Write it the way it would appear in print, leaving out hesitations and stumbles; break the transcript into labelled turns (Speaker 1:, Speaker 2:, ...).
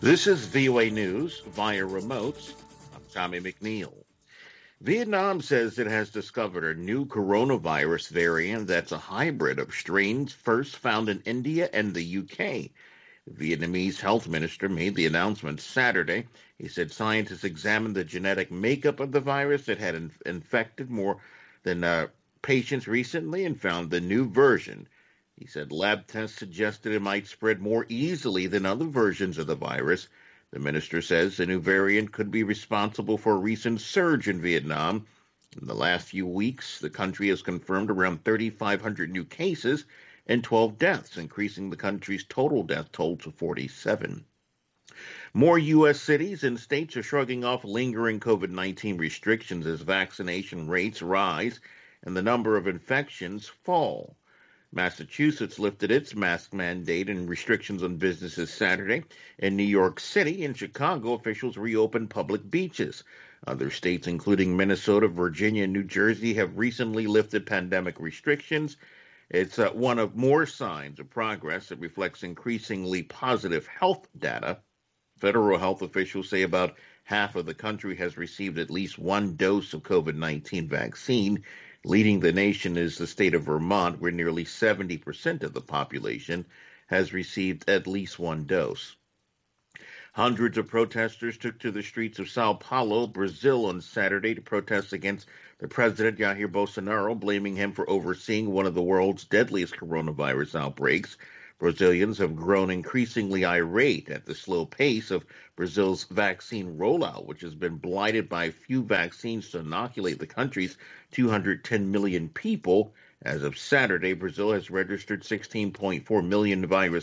Speaker 1: This is VOA News via remotes. I'm Tommy McNeil. Vietnam says it has discovered a new coronavirus variant that's a hybrid of strains first found in India and the UK. The Vietnamese health minister made the announcement Saturday. He said scientists examined the genetic makeup of the virus that had infected more than patients recently and found the new version. He said lab tests suggested it might spread more easily than other versions of the virus. The minister says the new variant could be responsible for a recent surge in Vietnam. In the last few weeks, the country has confirmed around 3,500 new cases and 12 deaths, increasing the country's total death toll to 47. More U.S. cities and states are shrugging off lingering COVID-19 restrictions as vaccination rates rise and the number of infections fall. Massachusetts lifted its mask mandate and restrictions on businesses Saturday. In New York City and Chicago, officials reopened public beaches. Other states, including Minnesota, Virginia, and New Jersey, have recently lifted pandemic restrictions. It's one of more signs of progress that reflects increasingly positive health data. Federal health officials say about half of the country has received at least one dose of COVID-19 vaccine. Leading the nation is the state of Vermont, where nearly 70% of the population has received at least one dose. Hundreds of protesters took to the streets of Sao Paulo, Brazil, on Saturday to protest against the president, Jair Bolsonaro, blaming him for overseeing one of the world's deadliest coronavirus outbreaks. Brazilians have grown increasingly irate at the slow pace of Brazil's vaccine rollout, which has been blighted by few vaccines to inoculate the country's 210 million people. As of Saturday, Brazil has registered 16.4 million virus